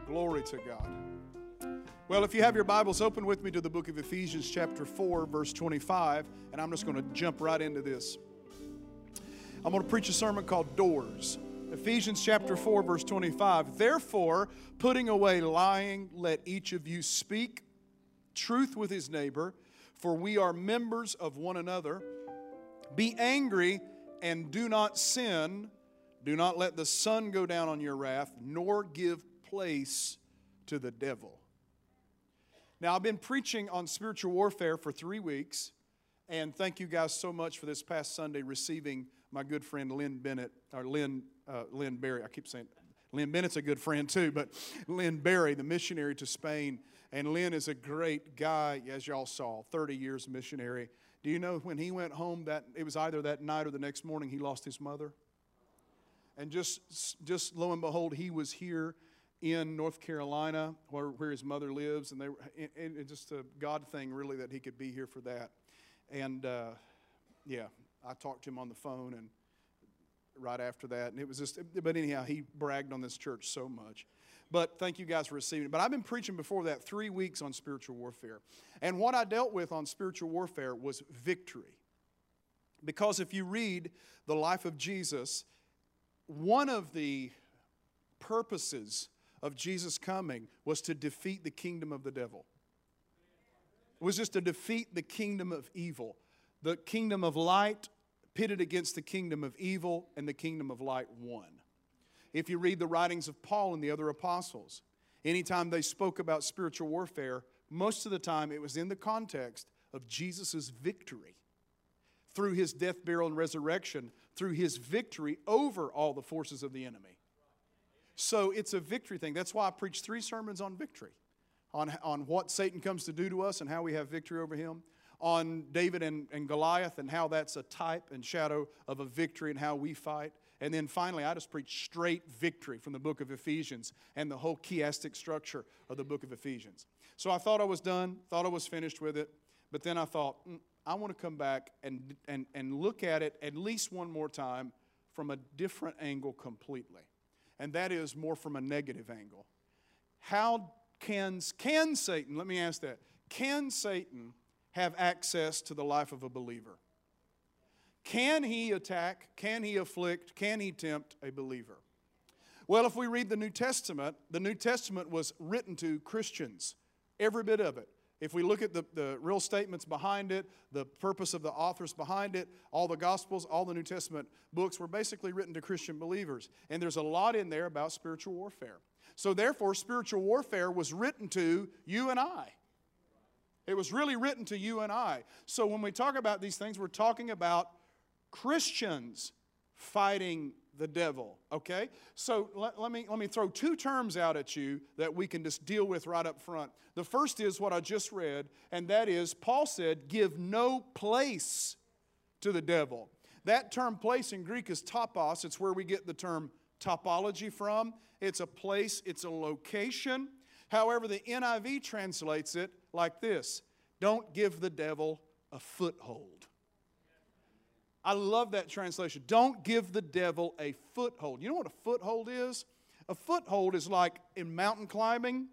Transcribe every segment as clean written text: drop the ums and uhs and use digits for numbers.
Glory to God. Well, if you have your Bibles, open with me to the book of Ephesians chapter 4, verse 25, and I'm just going to jump right into this. I'm going to preach a sermon called Doors. Ephesians chapter 4, verse 25. Therefore, putting away lying, let each of you speak truth with his neighbor, for we are members of one another. Be angry and do not sin. Do not let the sun go down on your wrath, nor give place to the devil. Now, I've been preaching on spiritual warfare for 3 weeks, and thank you guys so much for this past Sunday receiving my good friend Lynn Bennett, or Lynn Berry. I keep saying Lynn Bennett's a good friend too, but Lynn Berry, the missionary to Spain. And Lynn is a great guy, as y'all saw, 30 years missionary. Do you know when he went home, that it was either that night or the next morning, he lost his mother? And just lo and behold, he was here in North Carolina, where his mother lives, and it's just a God thing, really, that he could be here for that. And I talked to him on the phone, and right after that, and it was just. But anyhow, he bragged on this church so much. But thank you guys for receiving it. But I've been preaching before that 3 weeks on spiritual warfare, and what I dealt with on spiritual warfare was victory. Because if you read the life of Jesus, one of the purposes of Jesus coming was to defeat the kingdom of the devil. It was just to defeat the kingdom of evil. The kingdom of light pitted against the kingdom of evil, and the kingdom of light won. If you read the writings of Paul and the other apostles, anytime they spoke about spiritual warfare, most of the time it was in the context of Jesus' victory. Through his death, burial, and resurrection, through his victory over all the forces of the enemy. So it's a victory thing. That's why I preached 3 sermons on victory. On what Satan comes to do to us and how we have victory over him. On David and Goliath and how that's a type and shadow of a victory and how we fight. And then finally, I just preached straight victory from the book of Ephesians and the whole chiastic structure of the book of Ephesians. So I thought I was done, thought I was finished with it. But then I thought, I want to come back and look at it at least one more time from a different angle completely. And that is more from a negative angle. How can Satan, let me ask that, can Satan have access to the life of a believer? Can he attack, can he afflict, can he tempt a believer? Well, if we read the New Testament was written to Christians, every bit of it. If we look at the real statements behind it, the purpose of the authors behind it, all the Gospels, all the New Testament books were basically written to Christian believers. And there's a lot in there about spiritual warfare. So therefore, spiritual warfare was written to you and I. It was really written to you and I. So when we talk about these things, we're talking about Christians fighting the devil, okay? So let me throw 2 terms out at you that we can just deal with right up front. The first is what I just read, and that is Paul said, give no place to the devil. That term place in Greek is topos. It's where we get the term topology from. It's a place, it's a location. However, the NIV translates it like this: don't give the devil a foothold. I love that translation. Don't give the devil a foothold. You know what a foothold is? A foothold is like in mountain climbing.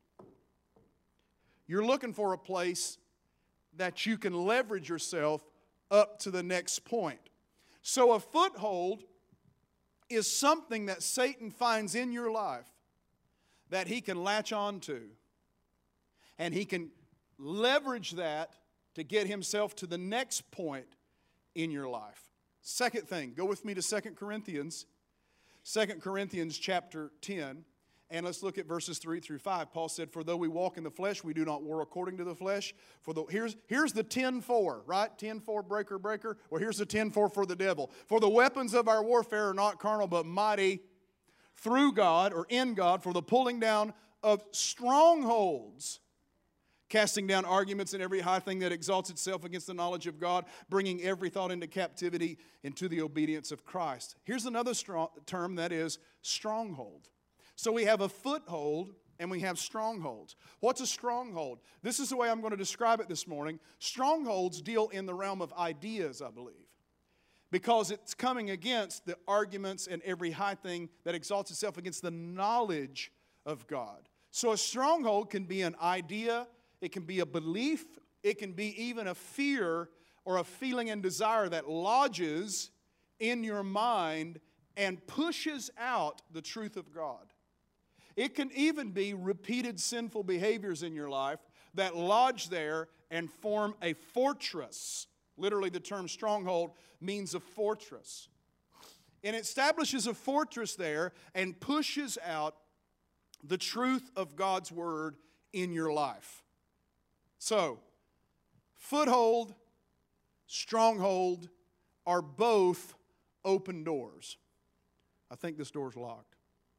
You're looking for a place that you can leverage yourself up to the next point. So a foothold is something that Satan finds in your life that he can latch on to. And he can leverage that to get himself to the next point in your life. Second thing, go with me to 2 Corinthians. 2 Corinthians chapter 10. And let's look at verses 3 through 5. Paul said, for though we walk in the flesh, we do not war according to the flesh. Here's the 10-4, right? 10-4, breaker. Well, here's the 10-4 for the devil. For the weapons of our warfare are not carnal, but mighty through God, or in God, for the pulling down of strongholds, casting down arguments and every high thing that exalts itself against the knowledge of God, bringing every thought into captivity into the obedience of Christ. Here's another term, that is stronghold. So we have a foothold and we have strongholds. What's a stronghold? This is the way I'm going to describe it this morning. Strongholds deal in the realm of ideas, I believe, because it's coming against the arguments and every high thing that exalts itself against the knowledge of God. So a stronghold can be an idea, it can be a belief, it can be even a fear or a feeling and desire that lodges in your mind and pushes out the truth of God. It can even be repeated sinful behaviors in your life that lodge there and form a fortress. Literally, the term stronghold means a fortress. And it establishes a fortress there and pushes out the truth of God's Word in your life. So, foothold, stronghold are both open doors. I think this door's locked.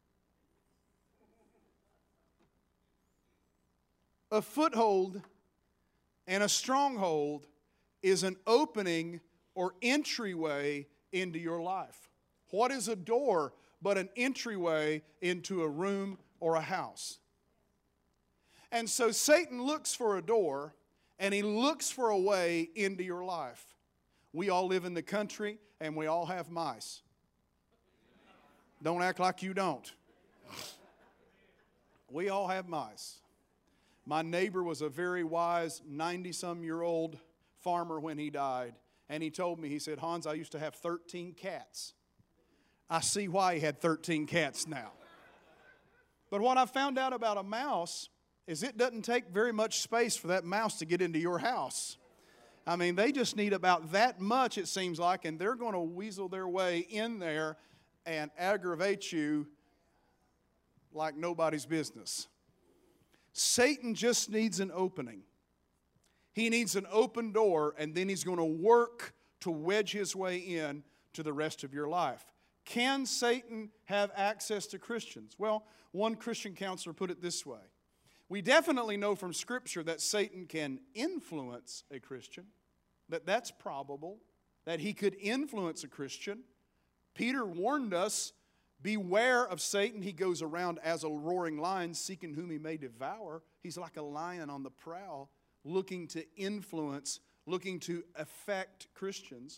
A foothold and a stronghold is an opening or entryway into your life. What is a door but an entryway into a room or a house? And so Satan looks for a door, and he looks for a way into your life. We all live in the country, and we all have mice. Don't act like you don't. We all have mice. My neighbor was a very wise 90-some-year-old farmer when he died. And he told me, he said, Hans, I used to have 13 cats. I see why he had 13 cats now. But what I found out about a mouse is it doesn't take very much space for that mouse to get into your house. I mean, they just need about that much, it seems like, and they're going to weasel their way in there and aggravate you like nobody's business. Satan just needs an opening. He needs an open door, and then he's going to work to wedge his way in to the rest of your life. Can Satan have access to Christians? Well, one Christian counselor put it this way. We definitely know from Scripture that Satan can influence a Christian, that's probable, that he could influence a Christian. Peter warned us, beware of Satan. He goes around as a roaring lion, seeking whom he may devour. He's like a lion on the prowl, looking to influence, looking to affect Christians.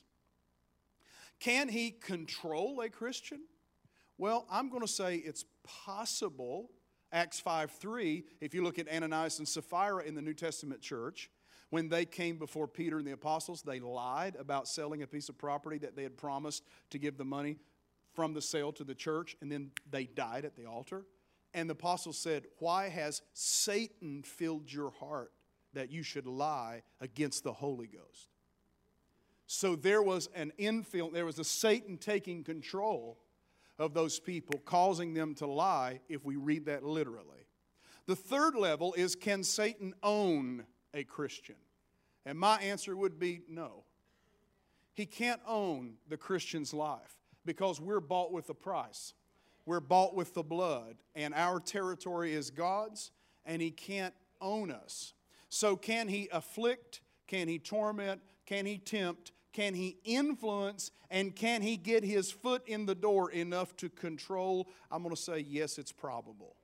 Can he control a Christian? Well, I'm going to say it's possible. Acts 5:3, if you look at Ananias and Sapphira in the New Testament church, when they came before Peter and the apostles, they lied about selling a piece of property that they had promised to give the money from the sale to the church, and then they died at the altar. And the apostles said, why has Satan filled your heart that you should lie against the Holy Ghost? So there was a Satan taking control of those people, causing them to lie, if we read that literally. The third level is, can Satan own a Christian? And my answer would be no. He can't own the Christian's life because we're bought with a price. We're bought with the blood, and our territory is God's, and he can't own us. So can he afflict? Can he torment? Can he tempt? Can he influence? And can he get his foot in the door enough to control? I'm going to say, yes, it's probable.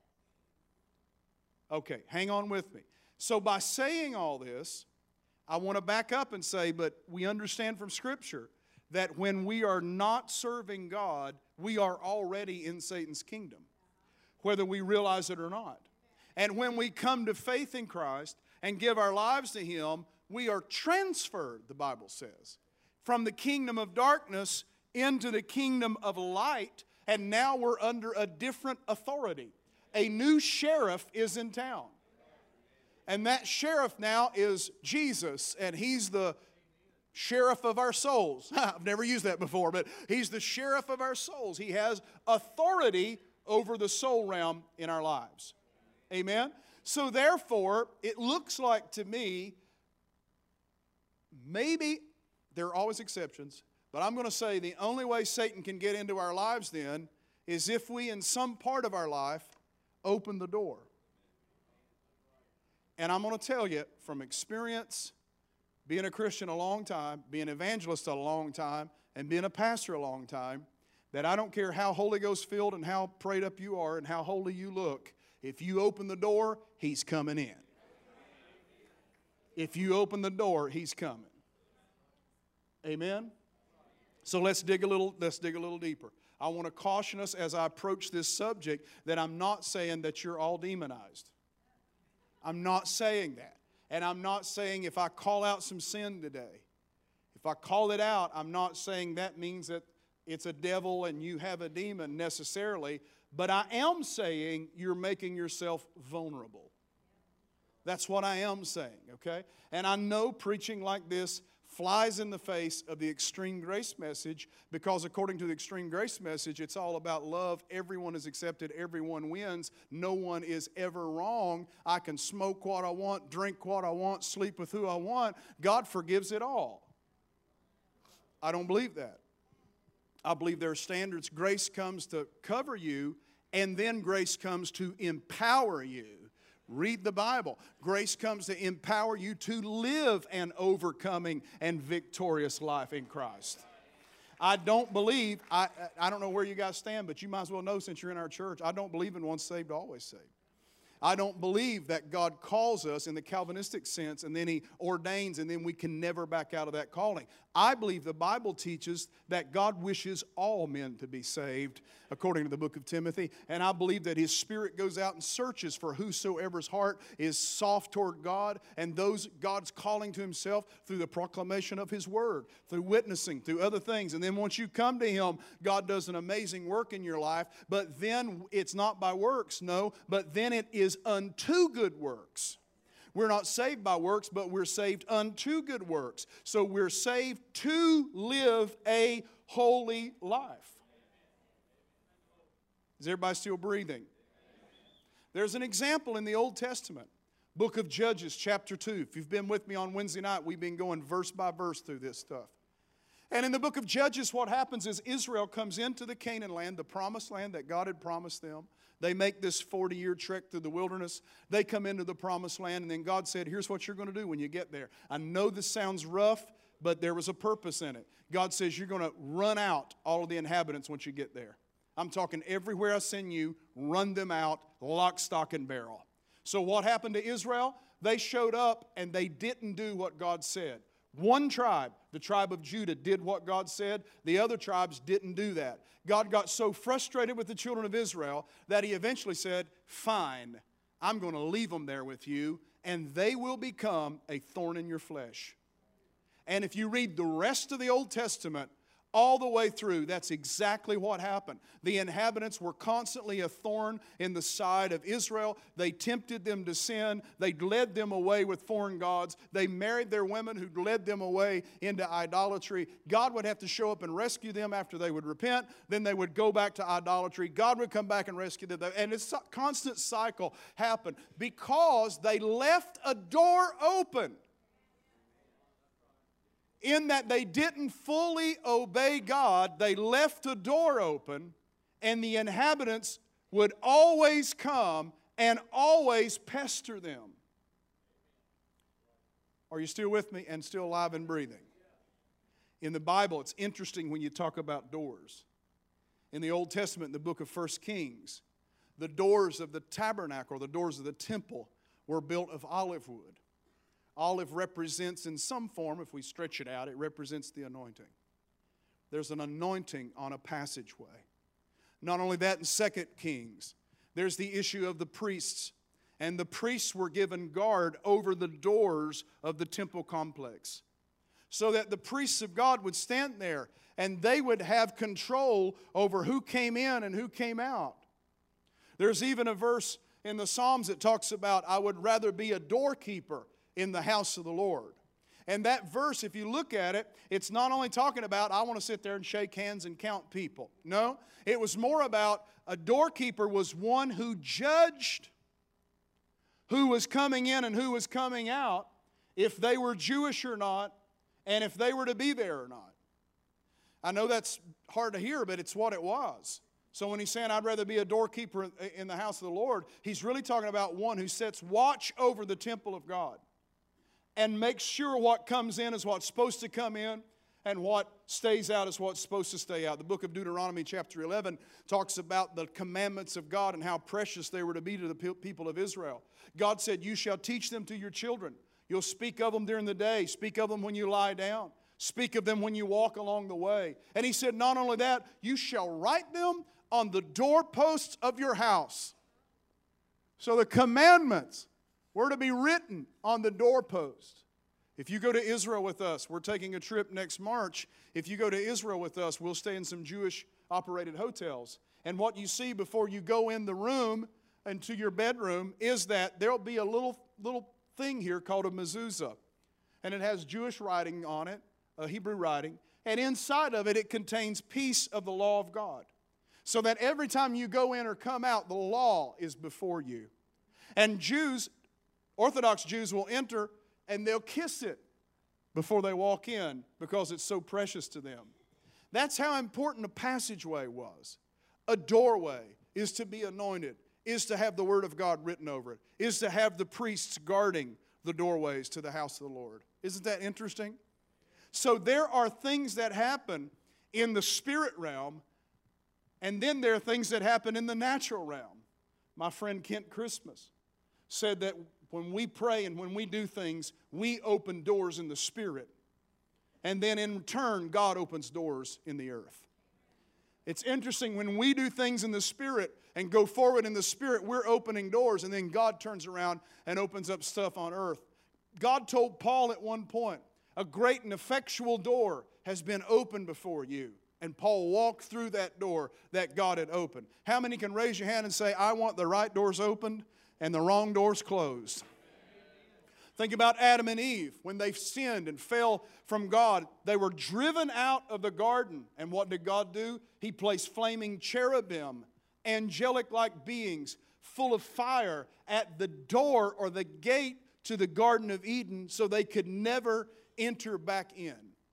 Okay, hang on with me. So by saying all this, I want to back up and say, but we understand from Scripture that when we are not serving God, we are already in Satan's kingdom, whether we realize it or not. And when we come to faith in Christ and give our lives to Him, we are transferred, the Bible says, from the kingdom of darkness into the kingdom of light, and now we're under a different authority. A new sheriff is in town. And that sheriff now is Jesus, and he's the sheriff of our souls. I've never used that before, but he's the sheriff of our souls. He has authority over the soul realm in our lives. Amen? So therefore, it looks like to me, maybe there are always exceptions, but I'm going to say the only way Satan can get into our lives then is if we, in some part of our life, open the door. And I'm going to tell you from experience, being a Christian a long time, being an evangelist a long time, and being a pastor a long time, that I don't care how Holy Ghost filled and how prayed up you are and how holy you look, if you open the door, He's coming in. If you open the door, He's coming. Amen? So let's dig a little deeper. I want to caution us as I approach this subject that I'm not saying that you're all demonized. I'm not saying that. And I'm not saying if I call out some sin today, if I call it out, I'm not saying that means that it's a devil and you have a demon necessarily, but I am saying you're making yourself vulnerable. That's what I am saying, okay? And I know preaching like this flies in the face of the extreme grace message, because according to the extreme grace message, it's all about love. Everyone is accepted. Everyone wins. No one is ever wrong. I can smoke what I want, drink what I want, sleep with who I want. God forgives it all. I don't believe that. I believe there are standards. Grace comes to cover you, and then grace comes to empower you. Read the Bible. Grace comes to empower you to live an overcoming and victorious life in Christ. I don't believe, I don't know where you guys stand, but you might as well know since you're in our church, I don't believe in once saved, always saved. I don't believe that God calls us in the Calvinistic sense and then He ordains and then we can never back out of that calling. I believe the Bible teaches that God wishes all men to be saved, according to the book of Timothy. And I believe that His Spirit goes out and searches for whosoever's heart is soft toward God, and those God's calling to Himself through the proclamation of His Word, through witnessing, through other things. And then once you come to Him, God does an amazing work in your life. But then it's not by works, no, but then it is unto good works. We're not saved by works, but we're saved unto good works. So we're saved to live a holy life. Is everybody still breathing? There's an example in the Old Testament. Book of Judges, chapter 2. If you've been with me on Wednesday night, we've been going verse by verse through this stuff. And in the book of Judges, what happens is Israel comes into the Canaan land, the promised land that God had promised them. They make this 40-year trek through the wilderness. They come into the promised land, and then God said, here's what you're going to do when you get there. I know this sounds rough, but there was a purpose in it. God says you're going to run out all of the inhabitants once you get there. I'm talking everywhere I send you, run them out, lock, stock, and barrel. So what happened to Israel? They showed up, and they didn't do what God said. One tribe, the tribe of Judah, did what God said. The other tribes didn't do that. God got so frustrated with the children of Israel that He eventually said, fine, I'm going to leave them there with you, and they will become a thorn in your flesh. And if you read the rest of the Old Testament, all the way through, that's exactly what happened. The inhabitants were constantly a thorn in the side of Israel. They tempted them to sin. They led them away with foreign gods. They married their women who led them away into idolatry. God would have to show up and rescue them after they would repent. Then they would go back to idolatry. God would come back and rescue them. And this constant cycle happened because they left a door open. In that they didn't fully obey God, they left a door open, and the inhabitants would always come and always pester them. Are you still with me and still alive and breathing? In the Bible, it's interesting when you talk about doors. In the Old Testament, in the book of 1 Kings, the doors of the tabernacle, the doors of the temple, were built of olive wood. Olive represents in some form, if we stretch it out, it represents the anointing. There's an anointing on a passageway. Not only that, in 2 Kings, there's the issue of the priests. And the priests were given guard over the doors of the temple complex, so that the priests of God would stand there and they would have control over who came in and who came out. There's even a verse in the Psalms that talks about, I would rather be a doorkeeper in the house of the Lord. And that verse, if you look at it, it's not only talking about, I want to sit there and shake hands and count people. No, it was more about a doorkeeper was one who judged who was coming in and who was coming out, if they were Jewish or not, and if they were to be there or not. I know that's hard to hear, but it's what it was. So when he's saying, I'd rather be a doorkeeper in the house of the Lord, he's really talking about one who sets watch over the temple of God and makes sure what comes in is what's supposed to come in and what stays out is what's supposed to stay out. The book of Deuteronomy chapter 11 talks about the commandments of God and how precious they were to be to the people of Israel. God said, you shall teach them to your children. You'll speak of them during the day. Speak of them when you lie down. Speak of them when you walk along the way. And he said, not only that, you shall write them on the doorposts of your house. So the commandments were to be written on the doorpost. If you go to Israel with us, we're taking a trip next March. If you go to Israel with us, we'll stay in some Jewish-operated hotels. And what you see before you go in the room and to your bedroom is that there'll be a little thing here called a mezuzah. And it has Jewish writing on it, Hebrew writing. And inside of it, it contains piece of the law of God. So that every time you go in or come out, the law is before you. And Jews, Orthodox Jews, will enter and they'll kiss it before they walk in because it's so precious to them. That's how important a passageway was. A doorway is to be anointed, is to have the Word of God written over it, is to have the priests guarding the doorways to the house of the Lord. Isn't that interesting? So there are things that happen in the spirit realm, and then there are things that happen in the natural realm. My friend Kent Christmas said that when we pray and when we do things, we open doors in the spirit. And then in turn, God opens doors in the earth. It's interesting, when we do things in the spirit and go forward in the spirit, we're opening doors, and then God turns around and opens up stuff on earth. God told Paul at one point, a great and effectual door has been opened before you. And Paul walked through that door that God had opened. How many can raise your hand and say, I want the right doors opened and the wrong doors closed? Think about Adam and Eve. When they sinned and fell from God, they were driven out of the garden. And what did God do? He placed flaming cherubim, angelic-like beings, full of fire at the door or the gate to the Garden of Eden so they could never enter back in.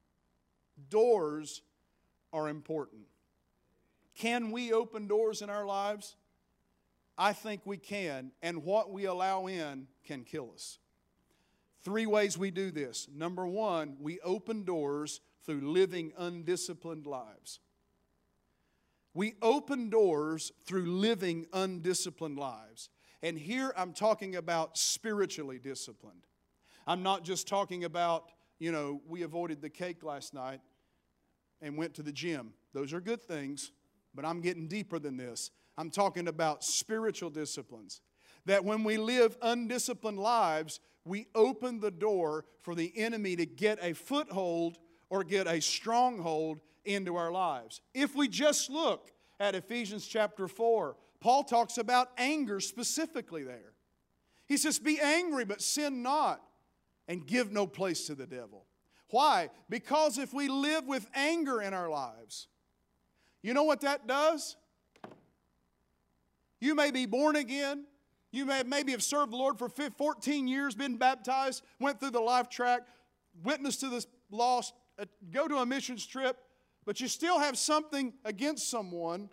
Doors are important. Can we open doors in our lives? I think we can, and what we allow in can kill us. 3 ways we do this. Number 1, we open doors through living undisciplined lives. We open doors through living undisciplined lives. And here I'm talking about spiritually disciplined. I'm not just talking about, we avoided the cake last night and went to the gym. Those are good things, but I'm getting deeper than this. I'm talking about spiritual disciplines. That when we live undisciplined lives, we open the door for the enemy to get a foothold or get a stronghold into our lives. If we just look at Ephesians chapter 4, Paul talks about anger specifically there. He says, be angry, but sin not, and give no place to the devil. Why? Because if we live with anger in our lives, you know what that does? You may be born again. You may maybe have served the Lord for 14 years, been baptized, went through the life track, witnessed to the lost, go to a missions trip, but you still have something against someone.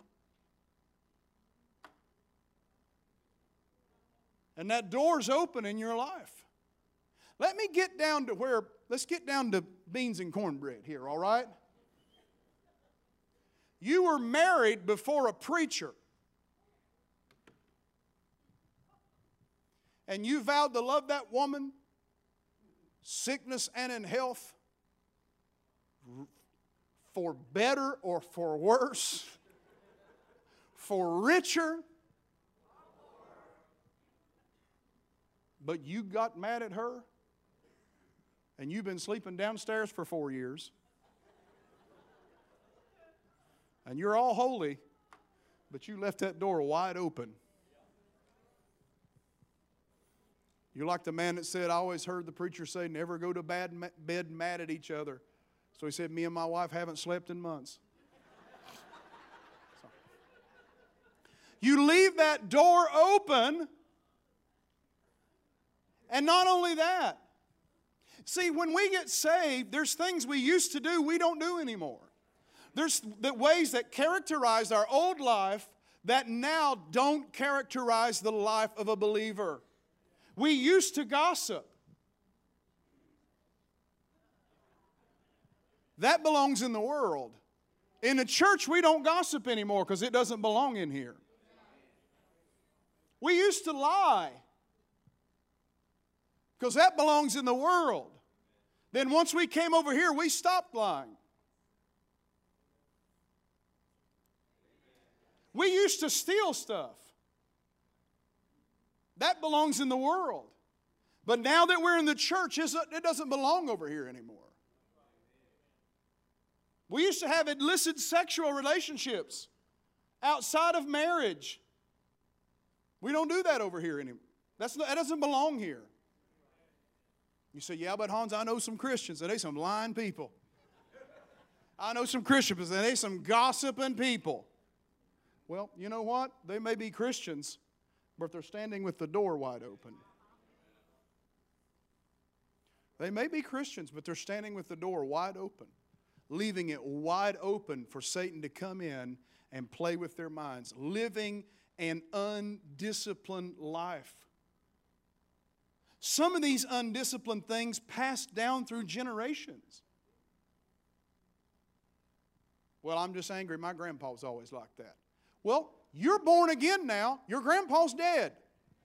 And that door's open in your life. Let's get down to beans and cornbread here, all right? You were married before a preacher. And you vowed to love that woman, sickness and in health, for better or for worse, for richer. But you got mad at her, and you've been sleeping downstairs for 4 years. And you're all holy, but you left that door wide open. You're like the man that said, I always heard the preacher say, never go to bed mad at each other. So he said, me and my wife haven't slept in months. So, you leave that door open, and not only that. See, when we get saved, there's things we used to do we don't do anymore. There's the ways that characterized our old life that now don't characterize the life of a believer. We used to gossip. That belongs in the world. In the church, we don't gossip anymore because it doesn't belong in here. We used to lie because that belongs in the world. Then once we came over here, we stopped lying. We used to steal stuff. That belongs in the world. But now that we're in the church, it doesn't belong over here anymore. We used to have illicit sexual relationships outside of marriage. We don't do that over here anymore. That doesn't belong here. You say, yeah, but Hans, I know some Christians, and they're some lying people. I know some Christians, and they're some gossiping people. Well, you know what? They may be Christians, but they're standing with the door wide open. They may be Christians, but they're standing with the door wide open, leaving it wide open for Satan to come in and play with their minds, living an undisciplined life. Some of these undisciplined things passed down through generations. Well, I'm just angry. My grandpa was always like that. Well, you're born again now. Your grandpa's dead.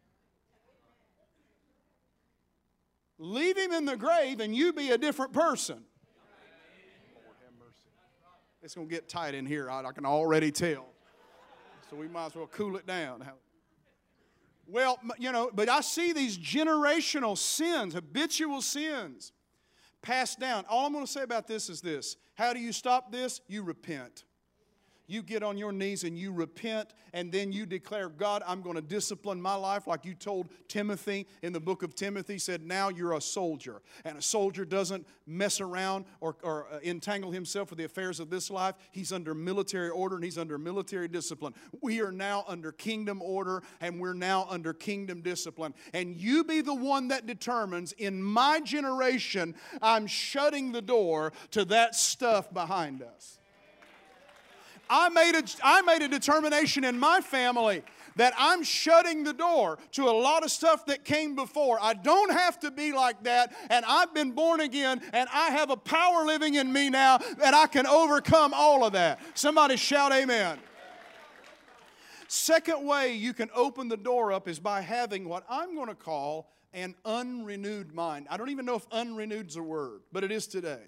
Leave him in the grave and you be a different person. Lord have mercy. It's going to get tight in here. I can already tell. So we might as well cool it down. Well, you know, but I see these generational sins, habitual sins, passed down. All I'm going to say about this is this. How do you stop this? You repent. You get on your knees and you repent, and then you declare, God, I'm going to discipline my life like you told Timothy in the book of Timothy. Said, now you're a soldier. And a soldier doesn't mess around or entangle himself with the affairs of this life. He's under military order and he's under military discipline. We are now under kingdom order and we're now under kingdom discipline. And you be the one that determines, in my generation, I'm shutting the door to that stuff behind us. I made a determination in my family that I'm shutting the door to a lot of stuff that came before. I don't have to be like that, and I've been born again, and I have a power living in me now that I can overcome all of that. Somebody shout amen. Second way you can open the door up is by having what I'm going to call an unrenewed mind. I don't even know if unrenewed is a word, but it is today.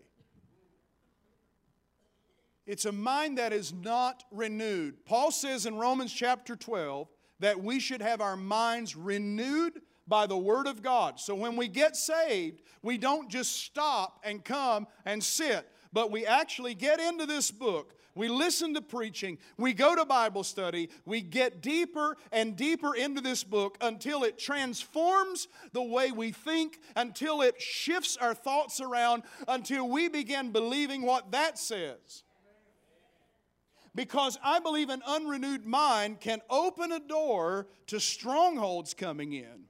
It's a mind that is not renewed. Paul says in Romans chapter 12 that we should have our minds renewed by the Word of God. So when we get saved, we don't just stop and come and sit, but we actually get into this book. We listen to preaching. We go to Bible study. We get deeper and deeper into this book until it transforms the way we think, until it shifts our thoughts around, until we begin believing what that says. Because I believe an unrenewed mind can open a door to strongholds coming in.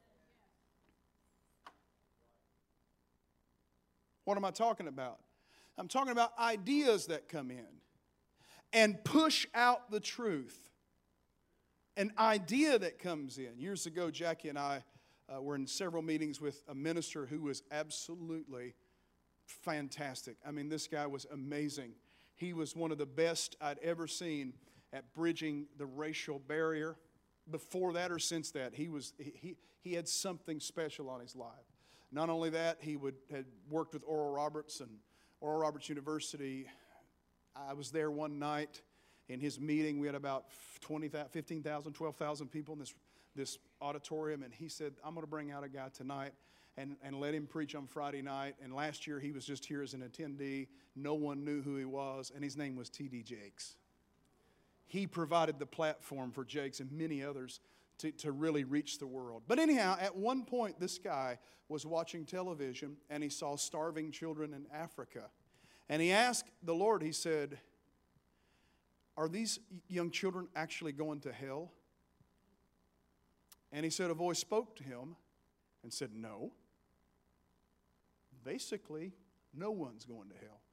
What am I talking about? I'm talking about ideas that come in and push out the truth. An idea that comes in. Years ago, Jackie and I were in several meetings with a minister who was absolutely fantastic. I mean, this guy was amazing. He was one of the best I'd ever seen at bridging the racial barrier. Before that or since that, he had something special on his life. Not only that, had worked with Oral Roberts and Oral Roberts University. I was there one night in his meeting. We had about 15,000, 12,000 people in this auditorium. And he said, I'm going to bring out a guy tonight and let him preach on Friday night. And last year he was just here as an attendee. No one knew who he was, and his name was T.D. Jakes. He provided the platform for Jakes and many others to really reach the world. But anyhow, at one point this guy was watching television and he saw starving children in Africa. And he asked the Lord, he said, are these young children actually going to hell? And he said a voice spoke to him and said, no. Basically, no one's going to hell.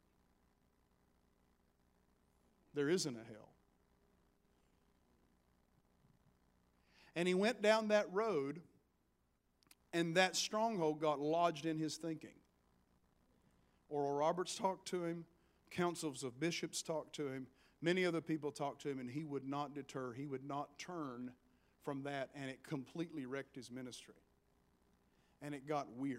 There isn't a hell. And he went down that road, and that stronghold got lodged in his thinking. Oral Roberts talked to him, councils of bishops talked to him, many other people talked to him, and he would not deter, he would not turn from that, and it completely wrecked his ministry. And it got weird.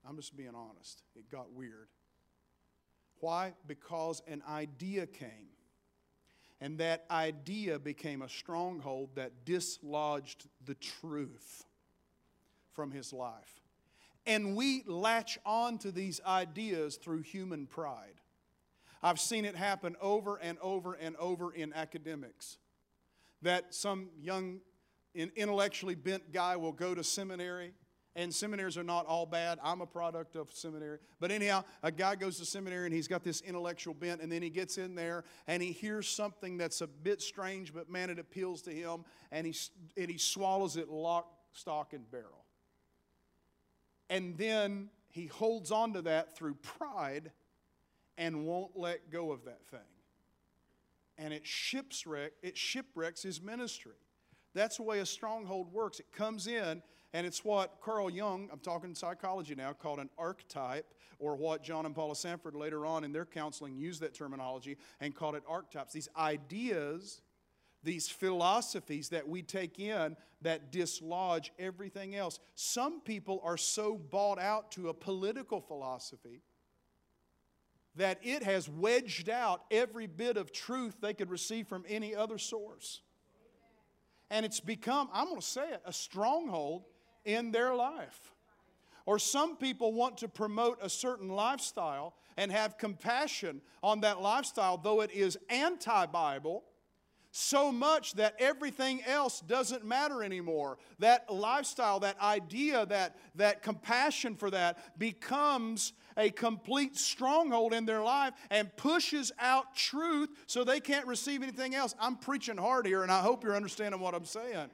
I'm just being honest. It got weird. Why? Because an idea came. And that idea became a stronghold that dislodged the truth from his life. And we latch on to these ideas through human pride. I've seen it happen over and over and over in academics. That some young, intellectually bent guy will go to seminary, and seminaries are not all bad. I'm a product of seminary. But anyhow, a guy goes to seminary and he's got this intellectual bent, and then he gets in there and he hears something that's a bit strange, but man, it appeals to him, and he swallows it lock, stock, and barrel. And then he holds on to that through pride and won't let go of that thing. And it shipwrecks his ministry. That's the way a stronghold works. It comes in, and it's what Carl Jung, I'm talking psychology now, called an archetype, or what John and Paula Sanford later on in their counseling used that terminology and called it archetypes. These ideas, these philosophies that we take in that dislodge everything else. Some people are so bought out to a political philosophy that it has wedged out every bit of truth they could receive from any other source. And it's become, I'm going to say it, a stronghold in their life. Or some people want to promote a certain lifestyle and have compassion on that lifestyle, though it is anti-Bible, so much that everything else doesn't matter anymore. That lifestyle, that idea, that compassion for that becomes a complete stronghold in their life and pushes out truth so they can't receive anything else. I'm preaching hard here, and I hope you're understanding what I'm saying.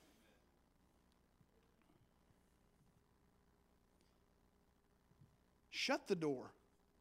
Shut the door.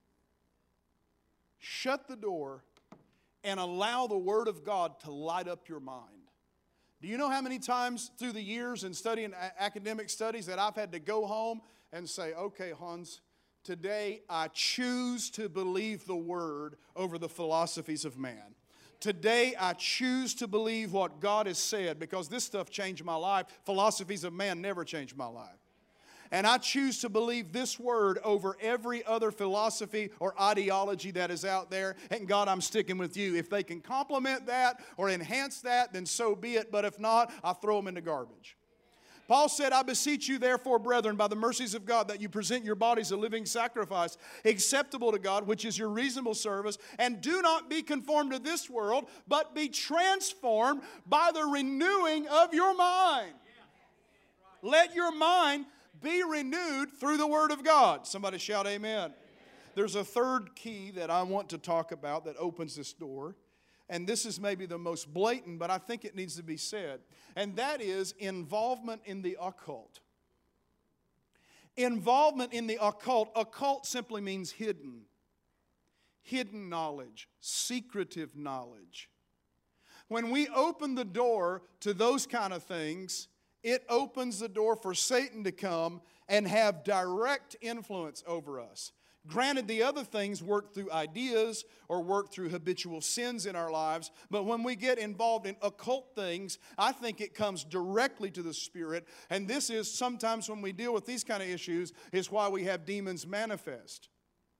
Shut the door and allow the Word of God to light up your mind. Do you know how many times through the years in studying academic studies that I've had to go home and say, okay, Hans, today I choose to believe the Word over the philosophies of man. Today I choose to believe what God has said, because this stuff changed my life. Philosophies of man never changed my life. And I choose to believe this Word over every other philosophy or ideology that is out there. And God, I'm sticking with you. If they can complement that or enhance that, then so be it. But if not, I throw them in the garbage. Paul said, I beseech you therefore, brethren, by the mercies of God, that you present your bodies a living sacrifice, acceptable to God, which is your reasonable service. And do not be conformed to this world, but be transformed by the renewing of your mind. Let your mind be renewed through the Word of God. Somebody shout amen. There's a third key that I want to talk about that opens this door. And this is maybe the most blatant, but I think it needs to be said. And that is involvement in the occult. Involvement in the occult. Occult simply means hidden. Hidden knowledge. Secretive knowledge. When we open the door to those kind of things, it opens the door for Satan to come and have direct influence over us. Granted, the other things work through ideas or work through habitual sins in our lives, but when we get involved in occult things, I think it comes directly to the Spirit, and this is sometimes when we deal with these kind of issues is why we have demons manifest.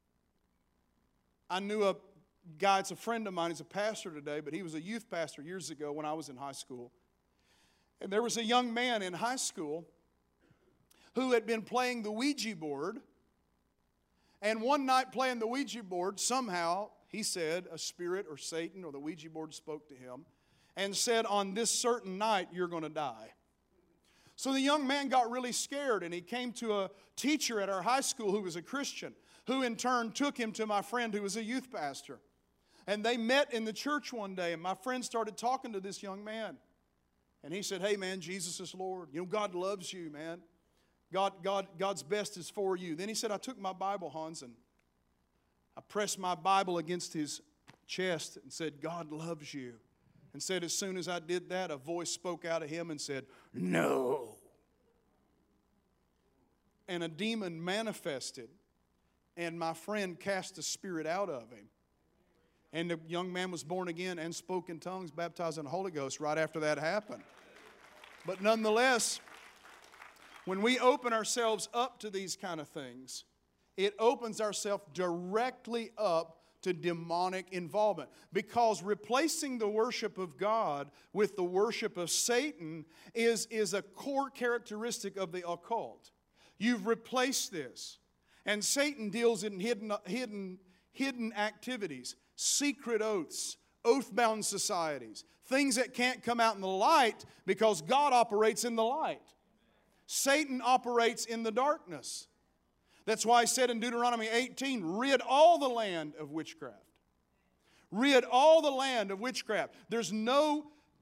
I knew a guy, it's a friend of mine, he's a pastor today, but he was a youth pastor years ago when I was in high school. And there was a young man in high school who had been playing the Ouija board. And one night playing the Ouija board, somehow, he said, a spirit or Satan or the Ouija board spoke to him and said, on this certain night, you're going to die. So the young man got really scared, and he came to a teacher at our high school who was a Christian, who in turn took him to my friend who was a youth pastor. And they met in the church one day, and my friend started talking to this young man. And he said, hey man, Jesus is Lord. You know, God loves you, man. God's best is for you. Then he said, I took my Bible, Hans, and I pressed my Bible against his chest and said, God loves you. And said, as soon as I did that, a voice spoke out of him and said, no. And a demon manifested, and my friend cast the spirit out of him. And the young man was born again and spoke in tongues, baptized in the Holy Ghost right after that happened. But nonetheless, When we open ourselves up to these kind of things, it opens ourselves directly up to demonic involvement. Because replacing the worship of God with the worship of Satan is a core characteristic of the occult. You've replaced this. And Satan deals in hidden activities, secret oaths, oath-bound societies, things that can't come out in the light because God operates in the light. Satan operates in the darkness. That's why I said in Deuteronomy 18, rid all the land of witchcraft. Rid all the land of witchcraft. There's no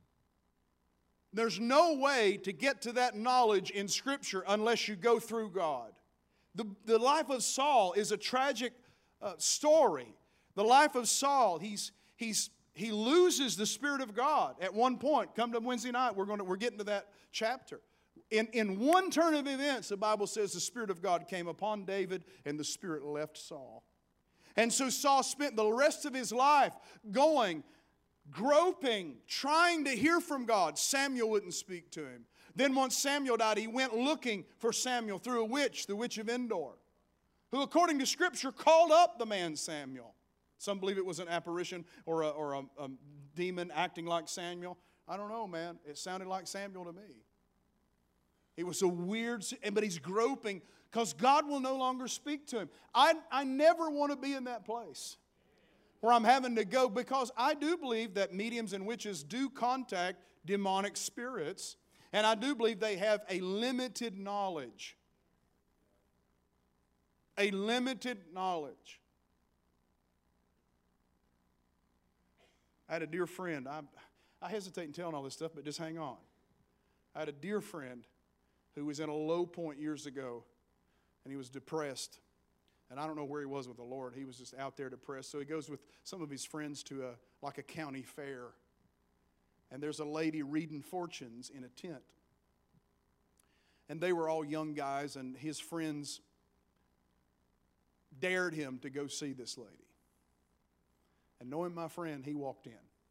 way to get to that knowledge in Scripture unless you go through God. The life of Saul is a tragic story. The life of Saul, he loses the Spirit of God at one point. Come to Wednesday night, we're getting to that chapter. In one turn of events, the Bible says the Spirit of God came upon David and the Spirit left Saul. And so Saul spent the rest of his life going, groping, trying to hear from God. Samuel wouldn't speak to him. Then once Samuel died, he went looking for Samuel through a witch, the witch of Endor, who according to Scripture called up the man Samuel. Some believe it was an apparition or a demon acting like Samuel. I don't know, man. It sounded like Samuel to me. It was a weird, but he's groping because God will no longer speak to him. I never want to be in that place where I'm having to go, because I do believe that mediums and witches do contact demonic spirits, and I do believe they have a limited knowledge. A limited knowledge. I had a dear friend. I hesitate in telling all this stuff, but just hang on. I had a dear friend who was in a low point years ago, and he was depressed. And I don't know where he was with the Lord. He was just out there depressed. So he goes with some of his friends to a county fair. And there's a lady reading fortunes in a tent. And they were all young guys, and his friends dared him to go see this lady. And knowing my friend, he walked in.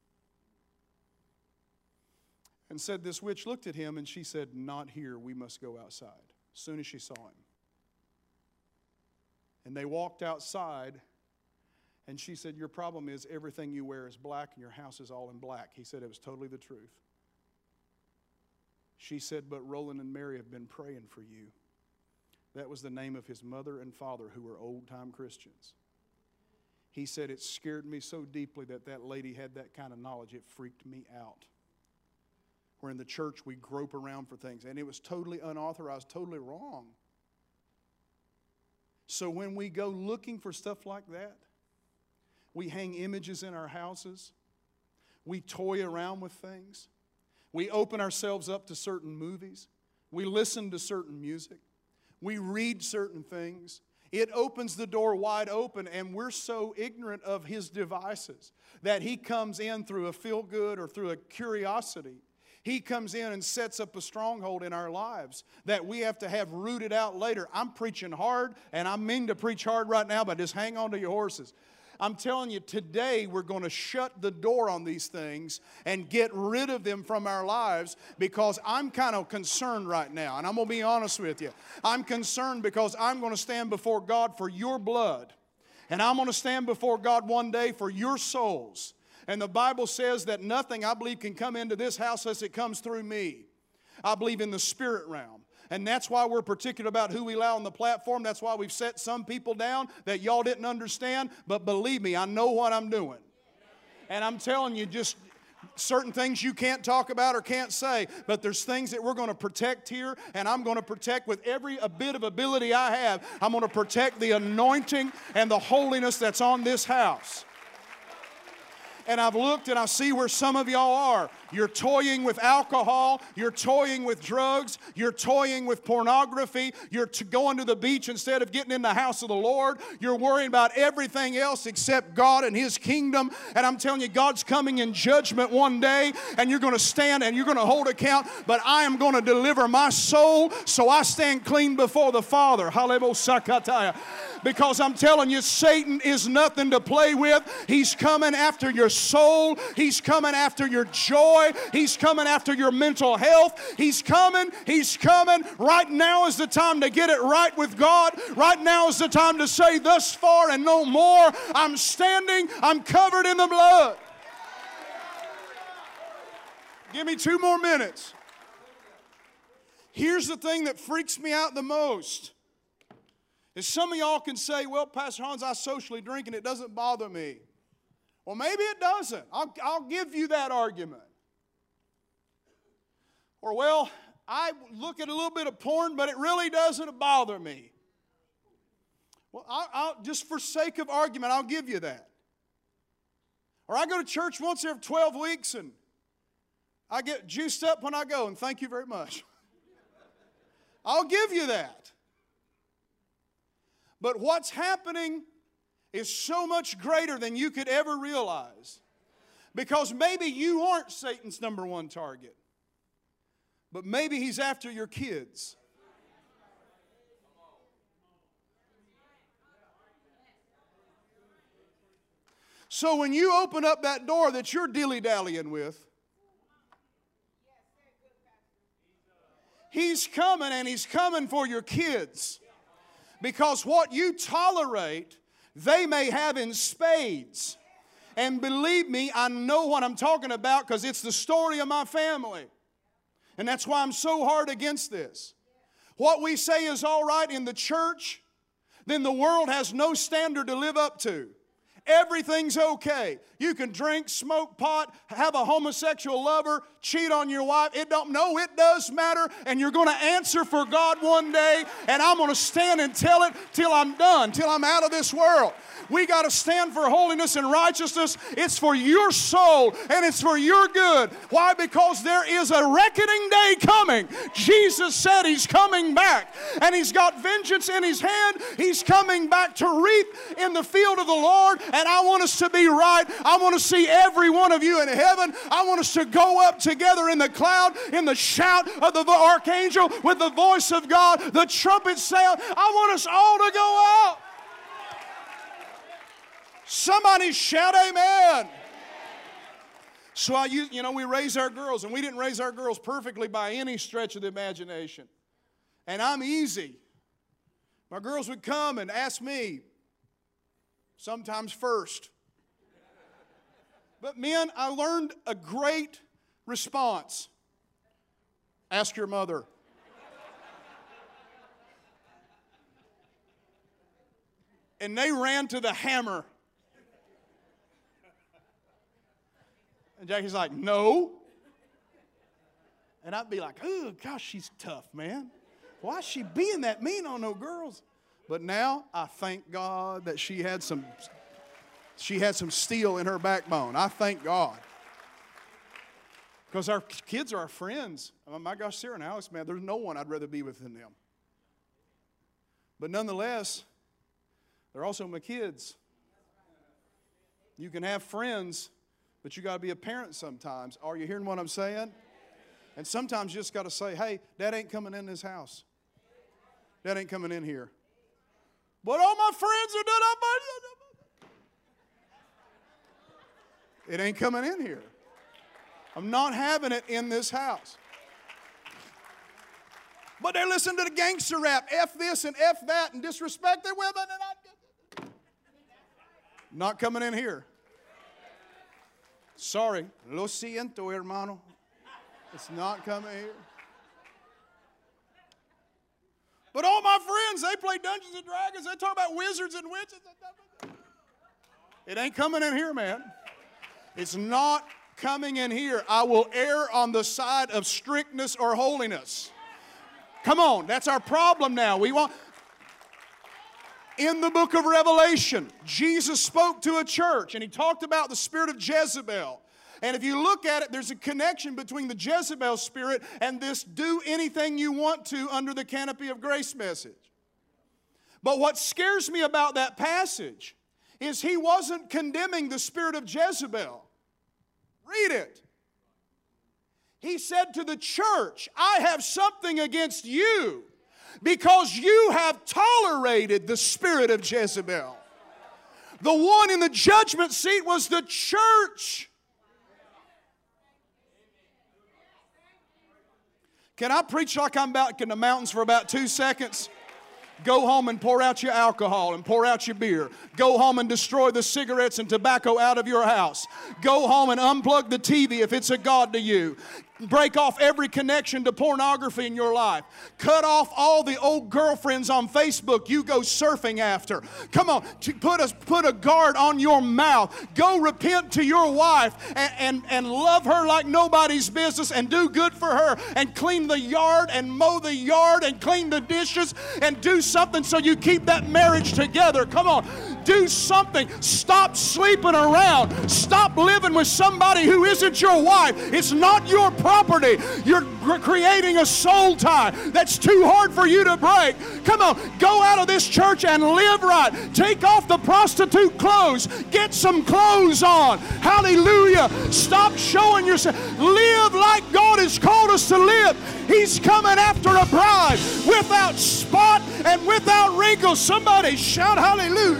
And said, this witch looked at him and she said, not here, we must go outside. As soon as she saw him. And they walked outside, and she said, your problem is everything you wear is black and your house is all in black. He said it was totally the truth. She said, but Roland and Mary have been praying for you. That was the name of his mother and father, who were old-time Christians. He said, it scared me so deeply that lady had that kind of knowledge. It freaked me out. Where in the church we grope around for things. And it was totally unauthorized, totally wrong. So when we go looking for stuff like that, we hang images in our houses. We toy around with things. We open ourselves up to certain movies. We listen to certain music. We read certain things. It opens the door wide open, and we're so ignorant of his devices that he comes in through a feel-good or through a curiosity. He comes in and sets up a stronghold in our lives that we have to have rooted out later. I'm preaching hard, and I mean to preach hard right now, but just hang on to your horses. I'm telling you, today we're going to shut the door on these things and get rid of them from our lives, because I'm kind of concerned right now, and I'm going to be honest with you. I'm concerned because I'm going to stand before God for your blood, and I'm going to stand before God one day for your souls. And the Bible says that nothing, I believe, can come into this house unless it comes through me. I believe in the spirit realm. And that's why we're particular about who we allow on the platform. That's why we've set some people down that y'all didn't understand. But believe me, I know what I'm doing. And I'm telling you, just certain things you can't talk about or can't say. But there's things that we're going to protect here. And I'm going to protect with every bit of ability I have. I'm going to protect the anointing and the holiness that's on this house. And I've looked and I see where some of y'all are. You're toying with alcohol. You're toying with drugs. You're toying with pornography. You're going to the beach instead of getting in the house of the Lord. You're worrying about everything else except God and His kingdom. And I'm telling you, God's coming in judgment one day, and you're going to stand and you're going to hold account. But I am going to deliver my soul, so I stand clean before the Father. Because I'm telling you, Satan is nothing to play with. He's coming after your soul. He's coming after your joy. He's coming after your mental health. He's coming. He's coming. Right now is the time to get it right with God. Right now is the time to say, thus far and no more. I'm standing. I'm covered in the blood. Give me 2 more minutes. Here's the thing that freaks me out the most. Is some of y'all can say, well, Pastor Hans, I socially drink and it doesn't bother me. Well, maybe it doesn't. I'll give you that argument. Or, well, I look at a little bit of porn, but it really doesn't bother me. Well, I'll just for sake of argument, I'll give you that. Or I go to church once every 12 weeks and I get juiced up when I go, and thank you very much. I'll give you that. But what's happening is so much greater than you could ever realize. Because maybe you aren't Satan's number one target. But maybe he's after your kids. So when you open up that door that you're dilly-dallying with, he's coming, and he's coming for your kids. Because what you tolerate, they may have in spades. And believe me, I know what I'm talking about because it's the story of my family. And that's why I'm so hard against this. What we say is all right in the church, then the world has no standard to live up to. Everything's okay. You can drink, smoke pot, have a homosexual lover, cheat on your wife. It does matter, and you're going to answer for God one day, and I'm going to stand and tell it till I'm done, till I'm out of this world. We got to stand for holiness and righteousness. It's for your soul, and it's for your good. Why? Because there is a reckoning day coming. Jesus said He's coming back, and He's got vengeance in His hand. He's coming back to reap in the field of the Lord, and I want us to be right. I want to see every one of you in heaven. I want us to go up together in the cloud, in the shout of the archangel, with the voice of God, the trumpet sound. I want us all to go out. Somebody shout amen. So we raise our girls, and we didn't raise our girls perfectly by any stretch of the imagination. And I'm easy. My girls would come and ask me, sometimes first. But men, I learned a great response. Ask your mother. And they ran to the hammer. And Jackie's like, no. And I'd be like, oh, gosh, she's tough, man. Why is she being that mean on no girls? But now I thank God that she had some steel in her backbone. I thank God. Because our kids are our friends. Oh, my gosh, Sarah and Alex, man, there's no one I'd rather be with than them. But nonetheless, they're also my kids. You can have friends, but you got to be a parent sometimes. Are you hearing what I'm saying? And sometimes you just got to say, hey, Dad ain't coming in this house. Dad ain't coming in here. But all my friends are done up. It ain't coming in here. I'm not having it in this house. But they listen to the gangster rap, F this and F that, and disrespect their women. And not coming in here. Sorry. Lo siento, hermano. It's not coming here. But all my friends, they play Dungeons and Dragons. They talk about wizards and witches. It ain't coming in here, man. It's not coming in here. I will err on the side of strictness or holiness. Come on, that's our problem now. In the book of Revelation, Jesus spoke to a church, and He talked about the spirit of Jezebel. And if you look at it, there's a connection between the Jezebel spirit and this do anything you want to under the canopy of grace message. But what scares me about that passage is He wasn't condemning the spirit of Jezebel. Read it. He said to the church, I have something against you because you have tolerated the spirit of Jezebel. The one in the judgment seat was the church. Can I preach like I'm back in the mountains for about 2 seconds? Go home and pour out your alcohol and pour out your beer. Go home and destroy the cigarettes and tobacco out of your house. Go home and unplug the TV if it's a god to you. Break off every connection to pornography in your life. Cut off all the old girlfriends on Facebook you go surfing after. Come on, put a guard on your mouth. Go repent to your wife and love her like nobody's business and do good for her and clean the yard and mow the yard and clean the dishes and do something so you keep that marriage together. Come on, do something. Stop sleeping around. Stop living with somebody who isn't your wife. It's not your property. You're creating a soul tie that's too hard for you to break. Come on, go out of this church and live right. Take off the prostitute clothes. Get some clothes on. Hallelujah. Stop showing yourself. Live like God has called us to live. He's coming after a bride without spot and without wrinkle. Somebody shout hallelujah.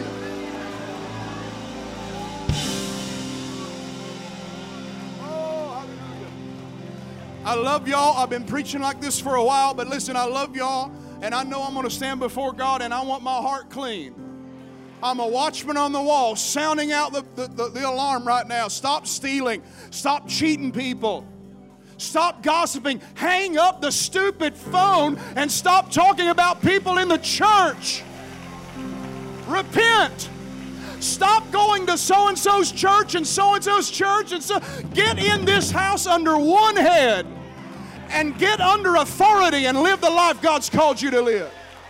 I love y'all. I've been preaching like this for a while, but listen, I love y'all, and I know I'm going to stand before God, and I want my heart clean. I'm a watchman on the wall, sounding out the alarm right now. Stop stealing. Stop cheating people. Stop gossiping. Hang up the stupid phone and stop talking about people in the church. Repent. Stop going to so-and-so's church and so-and-so's church. Get in this house under one head and get under authority and live the life God's called you to live.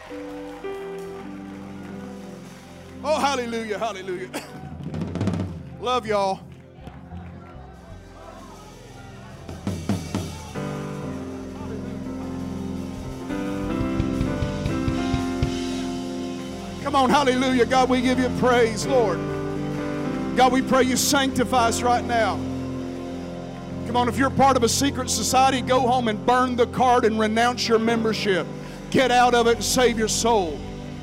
Oh, hallelujah, hallelujah. Love y'all. Come on, hallelujah. God, we give you praise, Lord. God, we pray you sanctify us right now. Come on, if you're part of a secret society, go home and burn the card and renounce your membership. Get out of it and save your soul.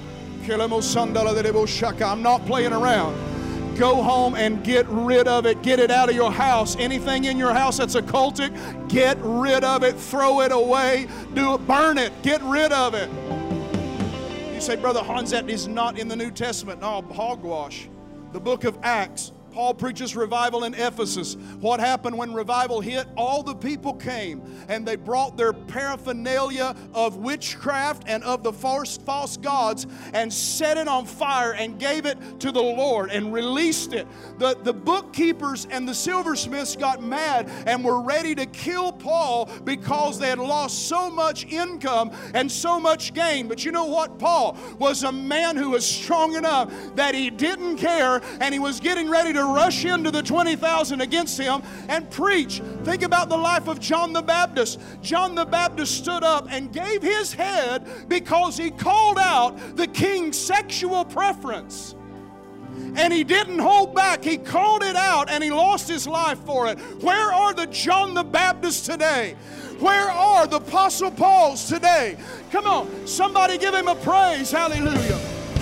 I'm not playing around. Go home and get rid of it. Get it out of your house. Anything in your house that's occultic, get rid of it. Throw it away. Burn it. Get rid of it. Say, Brother Hans, that is not in the New Testament. No, hogwash. The book of Acts, Paul preaches revival in Ephesus. What happened when revival hit? All the people came and they brought their paraphernalia of witchcraft and of the false gods and set it on fire and gave it to the Lord and released it. The bookkeepers and the silversmiths got mad and were ready to kill Paul because they had lost so much income and so much gain. But you know what? Paul was a man who was strong enough that he didn't care, and he was getting ready to rush into the 20,000 against him and preach. Think about the life of John the Baptist. John the Baptist stood up and gave his head because he called out the king's sexual preference. And he didn't hold back. He called it out and he lost his life for it. Where are the John the Baptists today? Where are the Apostle Pauls today? Come on, somebody give him a praise. Hallelujah.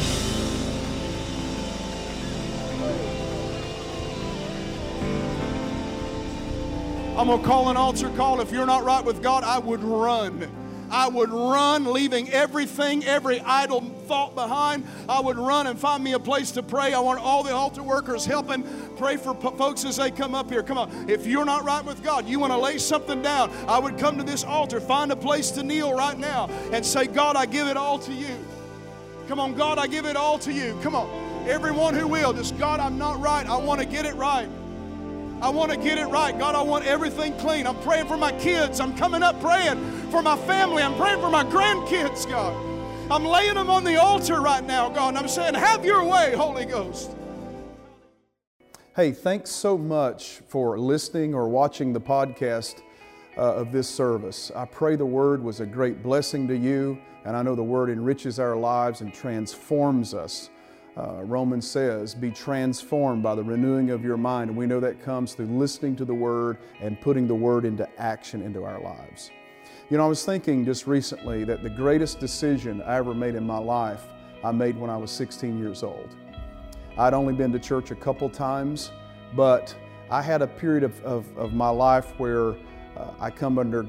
I'm going to call an altar call. If you're not right with God, I would run. I would run, leaving everything, every idle thought behind. I would run and find me a place to pray. I want all the altar workers helping pray for folks as they come up here. Come on. If you're not right with God, you want to lay something down, I would come to this altar, find a place to kneel right now and say, God, I give it all to you. Come on, God, I give it all to you. Come on. Everyone who will, just, God, I'm not right. I want to get it right. I want to get it right. God, I want everything clean. I'm praying for my kids. I'm coming up praying for my family. I'm praying for my grandkids, God. I'm laying them on the altar right now, God. And I'm saying, have your way, Holy Ghost. Hey, thanks so much for listening or watching the podcast of this service. I pray the Word was a great blessing to you, and I know the Word enriches our lives and transforms us. Romans says, be transformed by the renewing of your mind. And we know that comes through listening to the Word and putting the Word into action into our lives. You know, I was thinking just recently that the greatest decision I ever made in my life, I made when I was 16 years old. I'd only been to church a couple times, but I had a period of my life where I come under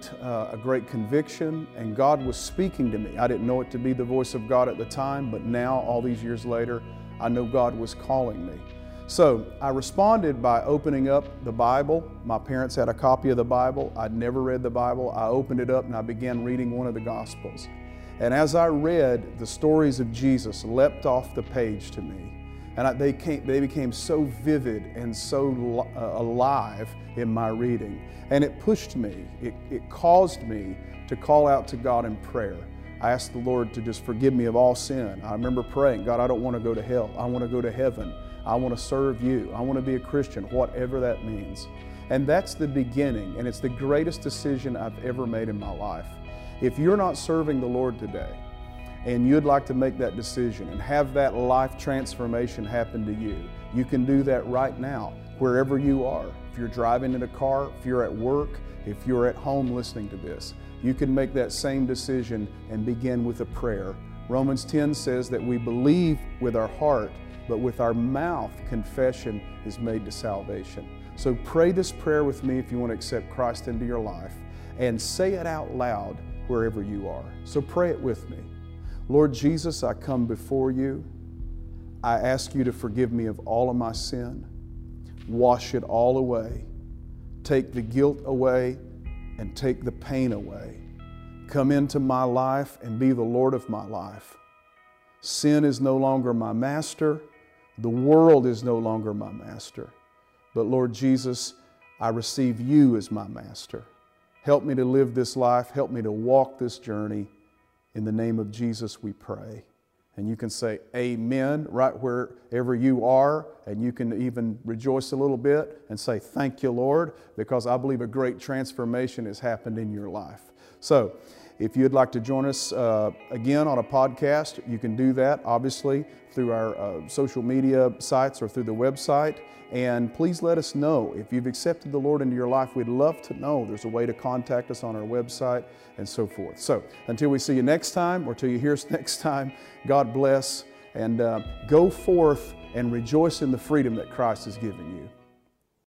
a great conviction, and God was speaking to me. I didn't know it to be the voice of God at the time, but now, all these years later, I know God was calling me. So I responded by opening up the Bible. My parents had a copy of the Bible. I'd never read the Bible. I opened it up and I began reading one of the Gospels. And as I read, the stories of Jesus leapt off the page to me. And they became so vivid and so alive in my reading. And it pushed me, it caused me to call out to God in prayer. I asked the Lord to just forgive me of all sin. I remember praying, God, I don't want to go to hell. I want to go to heaven. I want to serve you. I want to be a Christian, whatever that means. And that's the beginning, and it's the greatest decision I've ever made in my life. If you're not serving the Lord today, and you'd like to make that decision and have that life transformation happen to you, you can do that right now, wherever you are. If you're driving in a car, if you're at work, if you're at home listening to this, you can make that same decision and begin with a prayer. Romans 10 says that we believe with our heart, but with our mouth, confession is made to salvation. So pray this prayer with me if you want to accept Christ into your life, and say it out loud wherever you are. So pray it with me. Lord Jesus, I come before you. I ask you to forgive me of all of my sin. Wash it all away. Take the guilt away and take the pain away. Come into my life and be the Lord of my life. Sin is no longer my master. The world is no longer my master. But Lord Jesus, I receive you as my master. Help me to live this life. Help me to walk this journey. In the name of Jesus we pray. And you can say amen right wherever you are, and you can even rejoice a little bit and say thank you, Lord, because I believe a great transformation has happened in your life. So if you'd like to join us again on a podcast, you can do that obviously through our social media sites or through the website. And please let us know if you've accepted the Lord into your life. We'd love to know. There's a way to contact us on our website and so forth. So until we see you next time, or till you hear us next time, God bless, and go forth and rejoice in the freedom that Christ has given you.